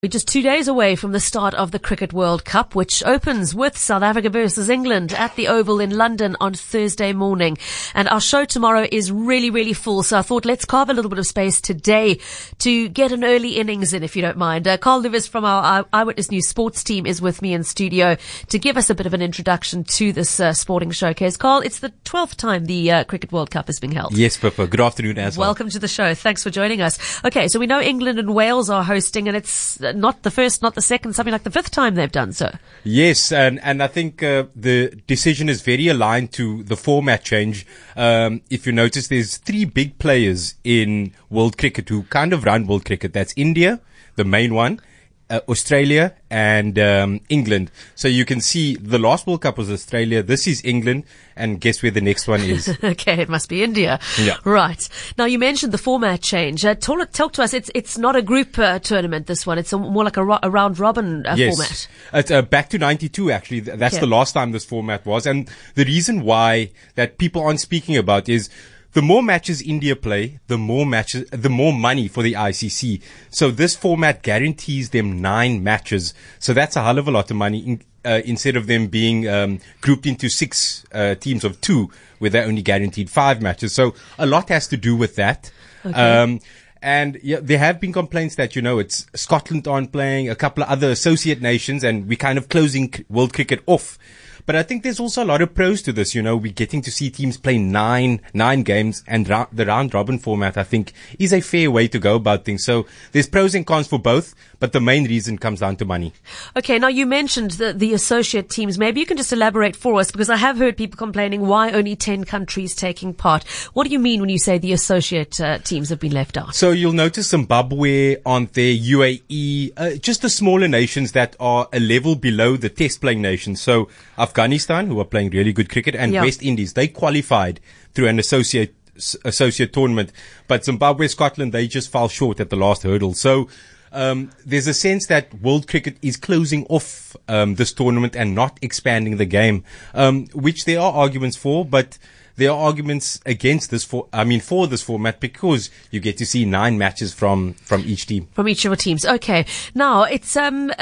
We're just 2 days away from the start of the Cricket World Cup, which opens with South Africa versus England at the Oval in London on Thursday morning. And our show tomorrow is really full. So I thought let's carve a little bit of space today to get an early innings in, if you don't mind. Carl Livers from our Eyewitness News sports team is with me in studio to give us a bit of an introduction to this sporting showcase. Carl, it's the 12th time the Cricket World Cup is being held. Yes, Pippa. Good afternoon as well. Welcome to the show. Thanks for joining us. Okay, so we know England and Wales are hosting, and it's not the first, not the second, something like the fifth time they've done so. Yes, and I think the decision is very aligned to the format change. If you notice, there's three big players in world cricket who kind of run world cricket. That's India, the main one, Australia, and England. So you can see the last World Cup was Australia. This is England. And guess where the next one is? Okay, it must be India. Yeah. Right. Now, you mentioned the format change. Talk to us. It's not a group tournament, this one. It's more like a round-robin format. It's back to 92, actually. That's the last time this format was. And the reason why that people aren't speaking about is the more matches India play, the more money for the ICC. So this format guarantees them 9 matches. So that's a hell of a lot of money instead of them being grouped into 6 teams of 2 where they're only guaranteed 5 matches. So a lot has to do with that. Okay. And yeah, there have been complaints that, it's Scotland aren't playing, a couple of other associate nations, and we're kind of closing world cricket off. But I think there's also a lot of pros to this. We're getting to see teams play nine games, and the round robin format, I think, is a fair way to go about things. So there's pros and cons for both, but the main reason comes down to money. Okay, now you mentioned the associate teams. Maybe you can just elaborate for us, because I have heard people complaining why only 10 countries taking part. What do you mean when you say the associate teams have been left out? So you'll notice Zimbabwe aren't there, UAE, just the smaller nations that are a level below the test playing nations. So Afghanistan, who are playing really good cricket, and West Indies, they qualified through an associate tournament. But Zimbabwe, Scotland, they just fell short at the last hurdle. So there's a sense that world cricket is closing off this tournament and not expanding the game, which there are arguments for, but there are arguments against this for this format, because you get to see 9 matches from each team. From each of your teams. Okay. Now, it's, round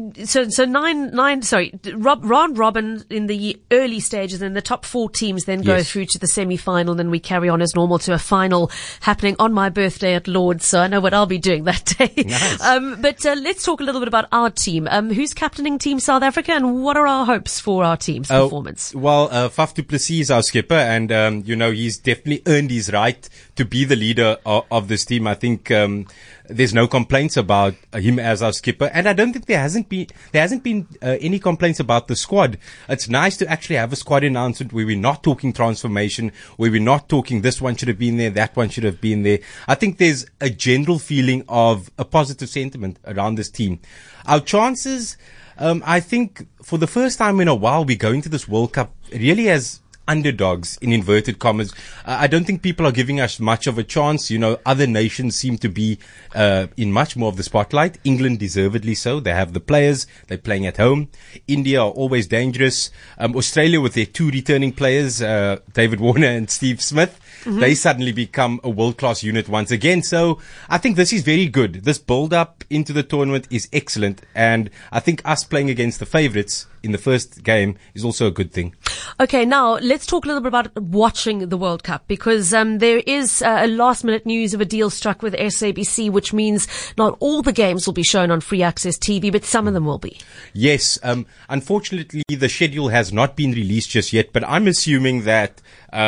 robin in the early stages, and the top 4 teams then go through to the semi-final, and then we carry on as normal to a final happening on my birthday at Lord's, so I know what I'll be doing that day. Nice. But let's talk a little bit about our team. Who's captaining Team South Africa, and what are our hopes for our team's performance? Faf du Plessis is our skipper, and he's definitely earned his right to be the leader of this team. I think there's no complaints about him as our skipper, and I don't think there hasn't been any complaints about the squad. It's nice to actually have a squad announcement where we're not talking transformation, where we're not talking this one should have been there, that one should have been there. I think there's a general feeling of a positive sentiment around this team. Our chances, I think for the first time in a while, we're going to this World Cup really as underdogs, in inverted commas. I don't think people are giving us much of a chance. Other nations seem to be in much more of the spotlight. England deservedly so. They have the players. They're playing at home. India are always dangerous. Australia, with their 2 returning players, David Warner and Steve Smith, they suddenly become a world-class unit once again. So I think this is very good. This build-up into the tournament is excellent. And I think us playing against the favourites in the first game is also a good thing. Okay, now let's talk a little bit about watching the World Cup, because there is a last-minute news of a deal struck with SABC, which means not all the games will be shown on free access TV, but some of them will be. Yes, unfortunately, the schedule has not been released just yet, but I'm assuming that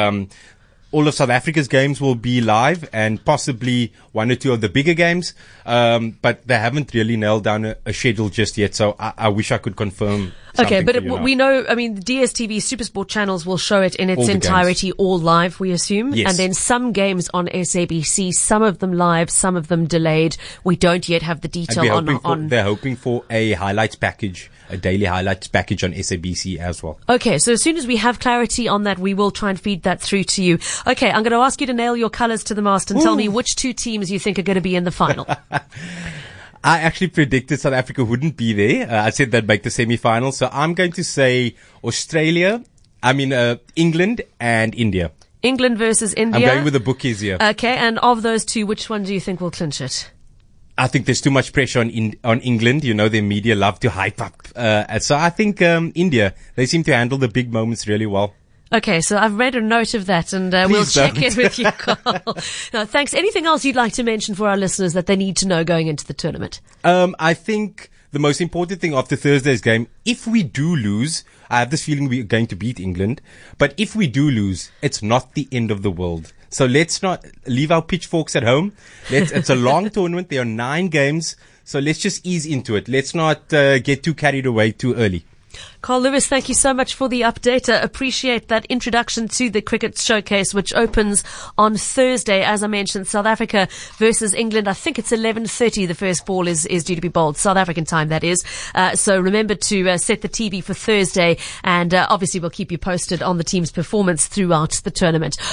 all of South Africa's games will be live, and possibly 1 or 2 of the bigger games. But they haven't really nailed down a schedule just yet. So I wish I could confirm. Okay, but we know, the DSTV SuperSport channels will show it in its entirety, all live, we assume. Yes. And then some games on SABC, some of them live, some of them delayed. We don't yet have the detail on. They're hoping for a highlights package, a daily highlights package on SABC as well. Okay, so as soon as we have clarity on that, we will try and feed that through to you. Okay, I'm going to ask you to nail your colours to the mast and tell me which 2 teams you think are going to be in the final. I actually predicted South Africa wouldn't be there. I said they'd make the semi-final. So I'm going to say England and India. England versus India. I'm going with the bookies here. Okay, and of those 2, which one do you think will clinch it? I think there's too much pressure on England. You know, their media love to hype up. So I think India, they seem to handle the big moments really well. Okay, so I've made a note of that, and we'll check in with you, Carl. No, thanks. Anything else you'd like to mention for our listeners that they need to know going into the tournament? I think the most important thing after Thursday's game, if we do lose, I have this feeling we're going to beat England, but if we do lose, it's not the end of the world. So let's not leave our pitchforks at home. It's a long tournament. There are 9 games. So let's just ease into it. Let's not get too carried away too early. Carl Lewis, thank you so much for the update. Appreciate that introduction to the Cricket Showcase, which opens on Thursday. As I mentioned, South Africa versus England. I think it's 11:30. The first ball is due to be bowled. South African time, that is. So remember to set the TV for Thursday. And obviously we'll keep you posted on the team's performance throughout the tournament.